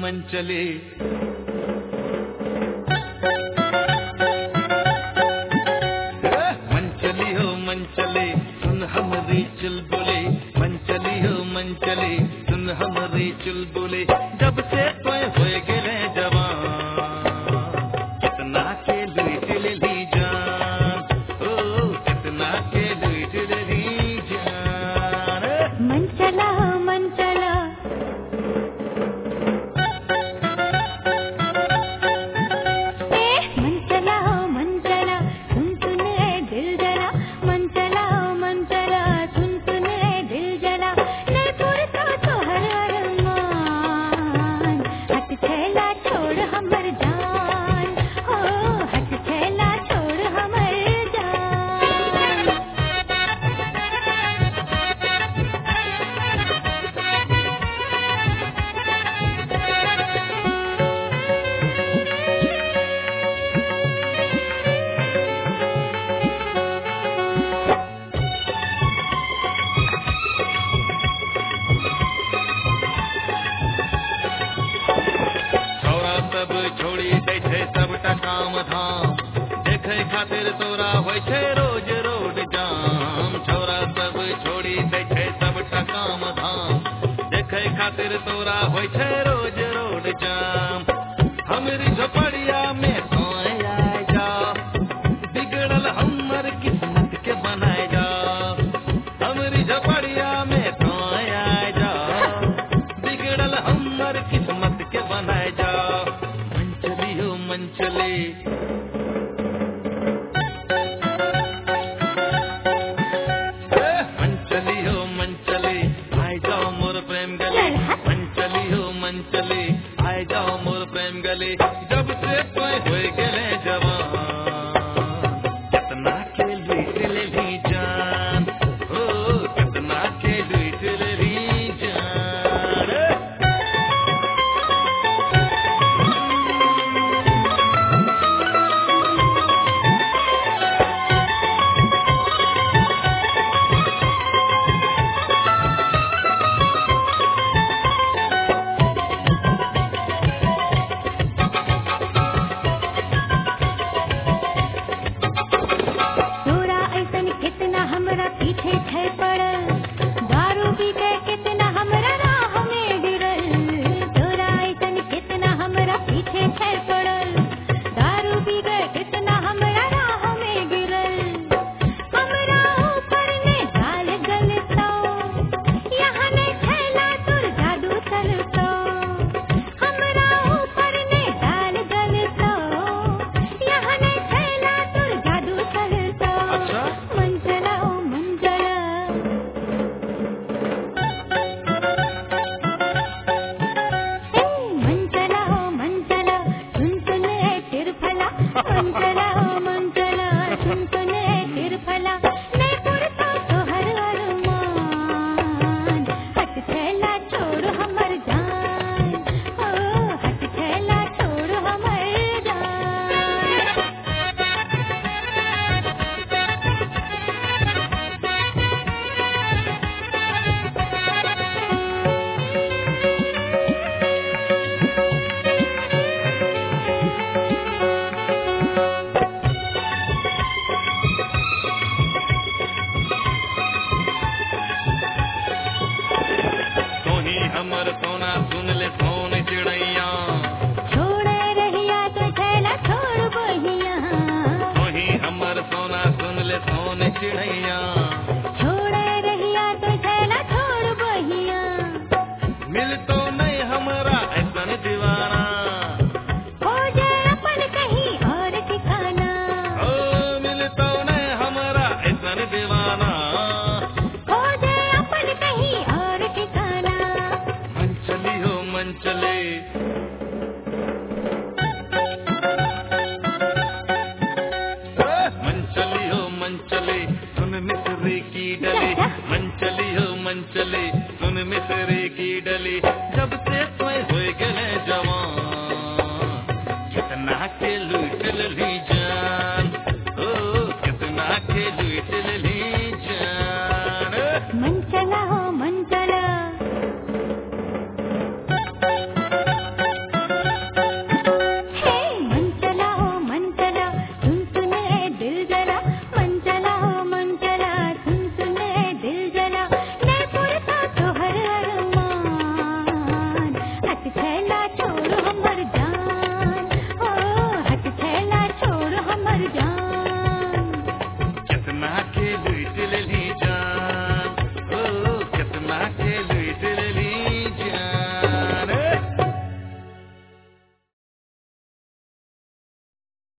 मंचले मंचली हो मंचले सुन हमरी चुलबुले मंचली हो मंचले सुन हमरी चुलबुले जब से तोय होए गेले जवान कितना के लूट लेली जान ओ कितना के लूट लेली जान मंचला मंचला मंचला मंचला सुन सुन दिल जला मंचला मंचला सुन सुन दिल जला नहीं पुरता तो हर अरमान हट छैला छोड़ हमर जान हो हट छैला छोड़ हमर जान छोरा सब छोड़ी दै छै सबटा काम धाम देखे खातिर तोरा होइ छै रोज रोड जाम छोरा सब छोड़ी दै छै सबटा काम धाम देखे खातिर तोरा होइ छै रोज रोड जाम हमरी झोपड़िया में तोय आय जा बिगड़ल हमर किस्मत के बनाए जा हमरी झोपड़िया में तोय आय जा बिगड़ल हमर किस्मत के बनाए जा मंचली हो मंचले मंचली हो मंचले आए जाओ मोर प्रेम गले मंचली हो मंचले आए जाओ मोर प्रेम गले जब से तोय होए गेले जवान कितना के लूट लेली जान ओ कितना के लूट लेली जान तोरा ऐसन कितना हमरा पीछे छै पड़ल दारू पी के कितना हमरा राह में गिरल तोरा ऐसन कितना हमरा पीछे छै पड़ल दारू पी के कितना हमरा राह में गिरल हमरा ऊपर ने डाल गलतो यहाँ ने छैला तोर जादू चलतो हमरा ऊपर ने डाल गलतो यहाँ ने छैला तोर जादू चलतो अच्छा मंचला ओ मंचला मंचला ओ मंचला सुन सुन तिरफला मंचला ओ मंचला सुन सुन तिरफला नहीं पुरता तो हर अरमान हट छैला छोड़ हमर जान ओ हट छैला छोड़ हमर जान तोही हमर सोना सुन ले सोन चिड़ैया छोड़े रहिया तो छैला छोड़ बहिया तोही हमर सोना सुन ले सोन चिड़ैया